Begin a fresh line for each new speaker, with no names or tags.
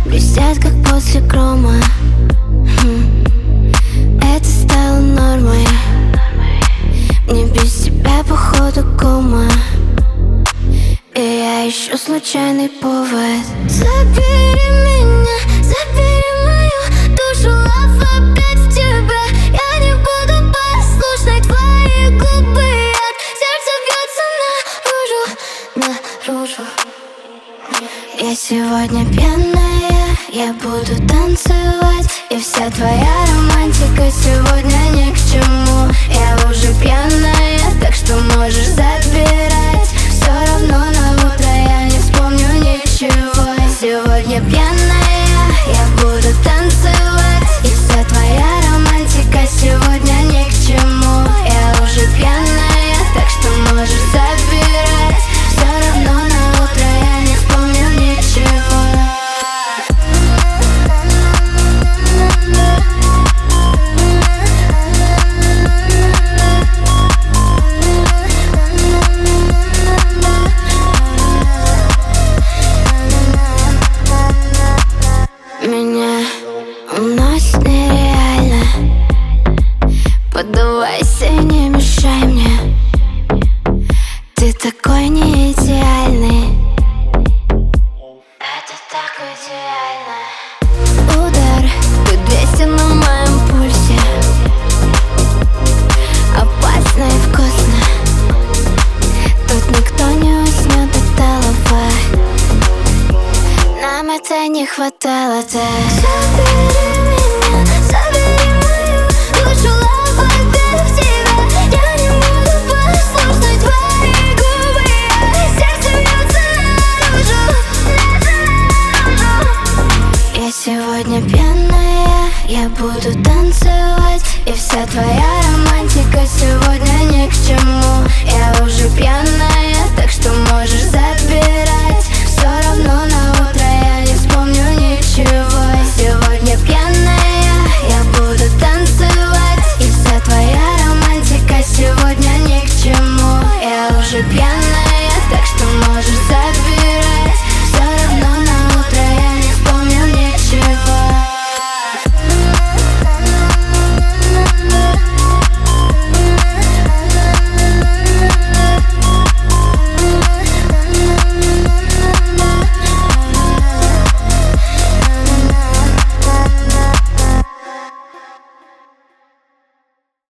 блестят, как после грома. Это стало нормой. Мне без тебя походу кома. И я ищу случайный повод. Забери меня, забери мою душу, лав опять в тебя. Я не буду послушной, твои губы яд. Сердце бьется наружу. Я сегодня пьяная, я буду танцевать. И вся твоя романтика сегодня ни к чему. Я уже пьяная, так что можешь забирать. Все равно на утро я не вспомню ничего. Сегодня пьяная, я буду танцевать. И вся твоя романтика сегодня ни к чему. Я уже пьяная, так что можешь забирать. Все равно на утро я не вспомню ничего. Меня уносит нереально. Поддавайся и не мешай мне. Ты такой не идеальный. Это так идеально. Удар, ты 200 на моем пульсе. Опасно и вкусно. Тут никто не уснет от талого. Нам это не хватало-то. Забери меня, забери мою душу, лав опять в тебя. Я не буду послушной, твои губы яд. Сердце бьется наружу. Я сегодня пьяная, я буду танцевать. И вся твоя